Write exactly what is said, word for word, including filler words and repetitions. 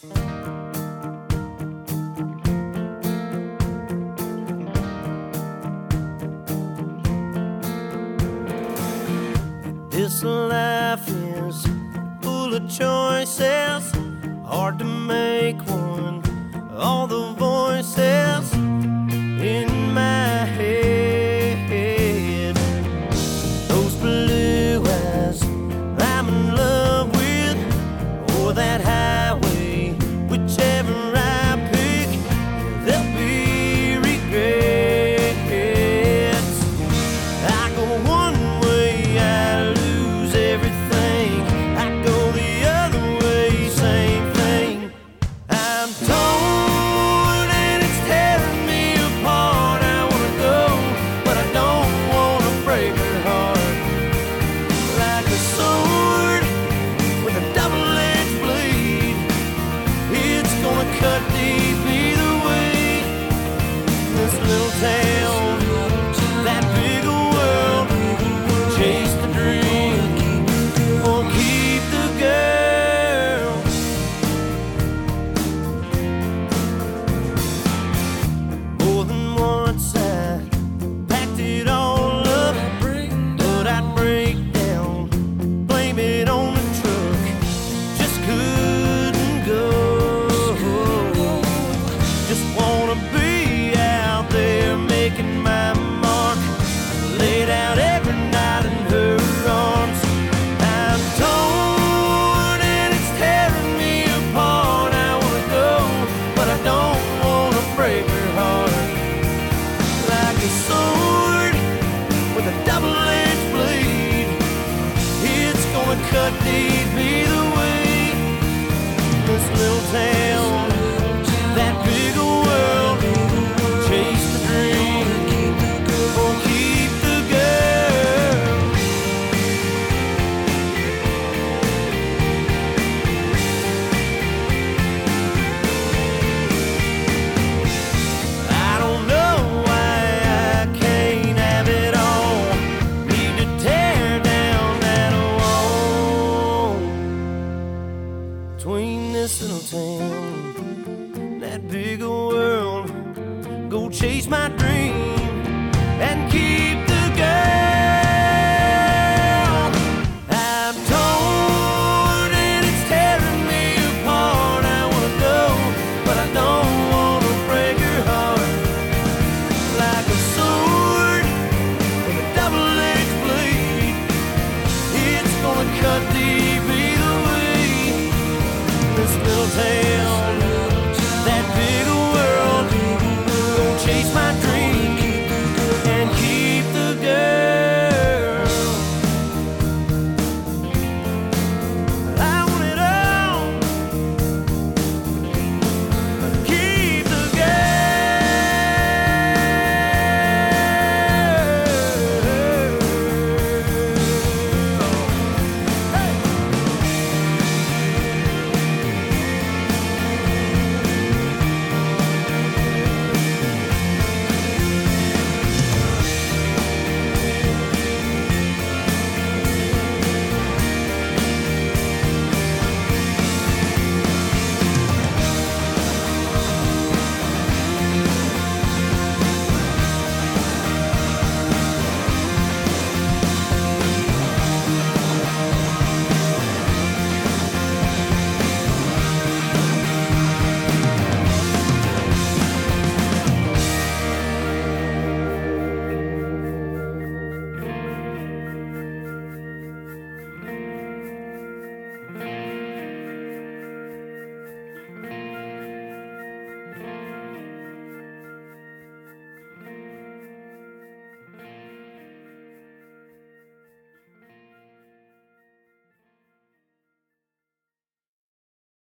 This life is full of choices, hard to make one. All the voices in my head, those blue eyes I'm in love with, or that highway, whichever I pick, there'll be regrets. I go one way, I lose everything. I go the other way, same thing. I'm torn and it's tearing me apart. I wanna go, but I don't wanna break her heart. Like a sword with a double-edged blade, it's gonna cut deep either way. This little town, that bigger world, chase the dream or keep the girl. More than once I packed it all up, but I'd break down, blame it on the truck, just couldn't go. Just wanna be out there making my mark, laid out every night in her arms. I'm torn and it's tearing me apart. I wanna go, but I don't wanna break her heart. Like a sword with a double-edged blade, it's gonna cut deep either way. This little town, that bigger world, chase the dream or keep the girl. I don't know why I can't have it all. Need to tear down that wall between this little town, that bigger world. Go chase my dream and keep